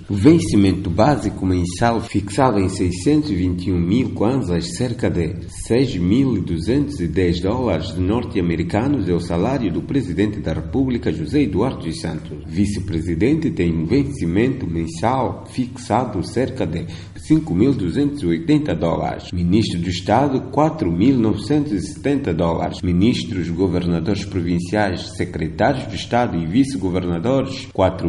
O vencimento básico mensal fixado em 621 mil kwanzas, cerca de $6.210 norte-americanos, é o salário do presidente da República, José Eduardo dos Santos. O vice-presidente tem um vencimento mensal fixado cerca de $5.280. Ministro do Estado, $4.970. Ministros, governadores provinciais, secretários de Estado e vice-governadores,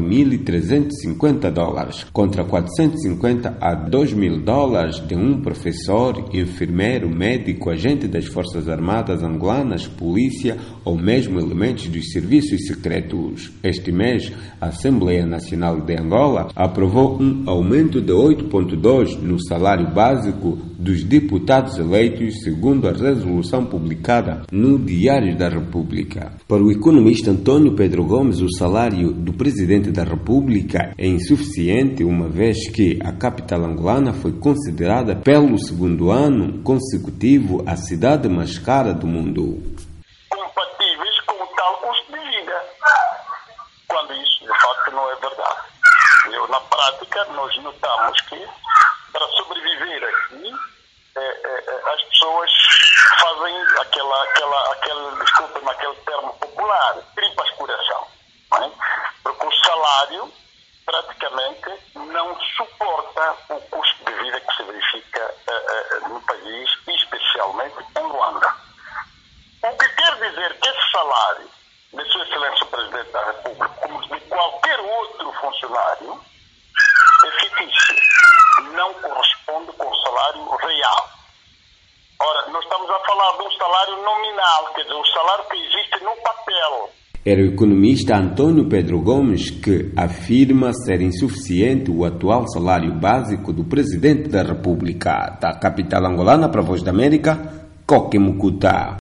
$4.350, contra $450 a $2.000 de um professor, enfermeiro, médico, agente das Forças Armadas angolanas, polícia ou mesmo elementos dos serviços secretos. Este mês, a Assembleia Nacional de Angola aprovou um aumento de 8,2% no salário básico dos deputados eleitos, segundo a resolução publicada no Diário da República. Para o economista Antônio Pedro Gomes, o salário do presidente da República é insuficiente, uma vez que a capital angolana foi considerada pelo segundo ano consecutivo a cidade mais cara do mundo. Compatíveis com o tal custo de vida, quando isso de facto não é verdade. Na prática, nós notamos que para sobreviver aqui, as pessoas fazem desculpa-me, aquele termo popular, tripas coração, não é? Porque o salário praticamente não suporta o custo de vida que se verifica no país, especialmente em Luanda. O que quer dizer que esse salário de Sua Excelência o Presidente da República, como de qualquer outro funcionário, é fictício, não corresponde com o salário real. Ora, nós estamos a falar de um salário nominal, quer dizer, um salário que existe no papel. Era o economista Antônio Pedro Gomes que afirma ser insuficiente o atual salário básico do presidente da República. Da capital angolana para a Voz da América, Coque Mucuta.